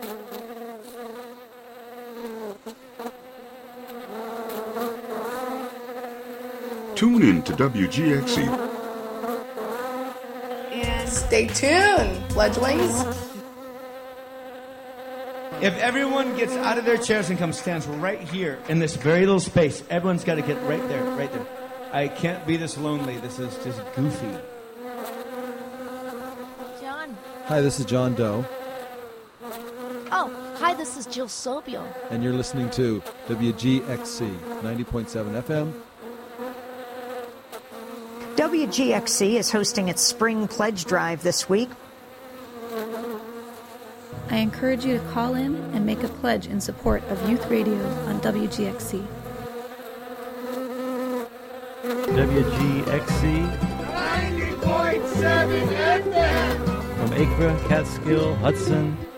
Tune in to WGXC. And stay tuned, fledglings. If everyone gets out of their chairs and comes stands right here in this very little space, everyone's got to get right there, right there. I can't be this lonely. This is just goofy. John. Hi, this is John Doe. Oh, hi, this is Jill Sobio. And you're listening to WGXC 90.7 FM. WGXC is hosting its Spring Pledge Drive this week. I encourage you to call in and make a pledge in support of youth radio on WGXC. WGXC 90.7 FM from Acre, Catskill, Hudson,